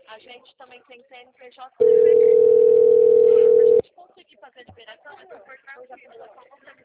A gente também tem CNPJ. Se a gente conseguir fazer a liberação, é por cargo de